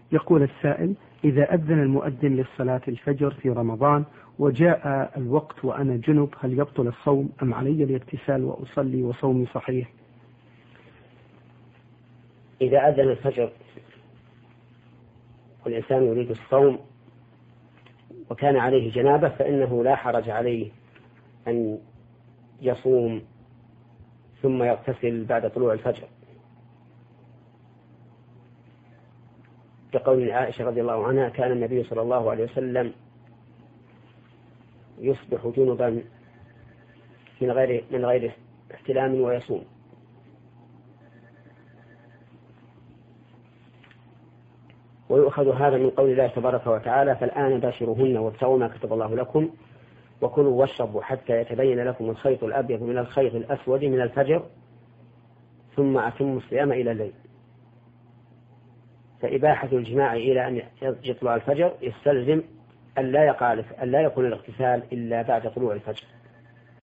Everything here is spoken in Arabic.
يقول السائل: إذا أذن المؤذن للصلاة الفجر في رمضان وجاء الوقت وأنا جنب، هل يبطل الصوم أم علي الاغتسال وأصلي وصومي صحيح؟ إذا أذن الفجر والإنسان يريد الصوم وكان عليه جنابة فإنه لا حرج عليه أن يصوم ثم يغتسل بعد طلوع الفجر، كقول عائشة رضي الله عنها: كان النبي صلى الله عليه وسلم يصبح جنبا من غير احتلام ويصوم. ويؤخذ هذا من قول الله تبارك وتعالى: فالآن باشروهن وابتغوا ما كتب الله لكم وكلوا واشربوا حتى يتبين لكم الخيط الأبيض من الخيط الأسود من الفجر ثم أتموا الصيام إلى الليل. فإباحة الجماع إلى أن يطلع الفجر يستلزم أن لا يكون الاغتسال إلا بعد طلوع الفجر.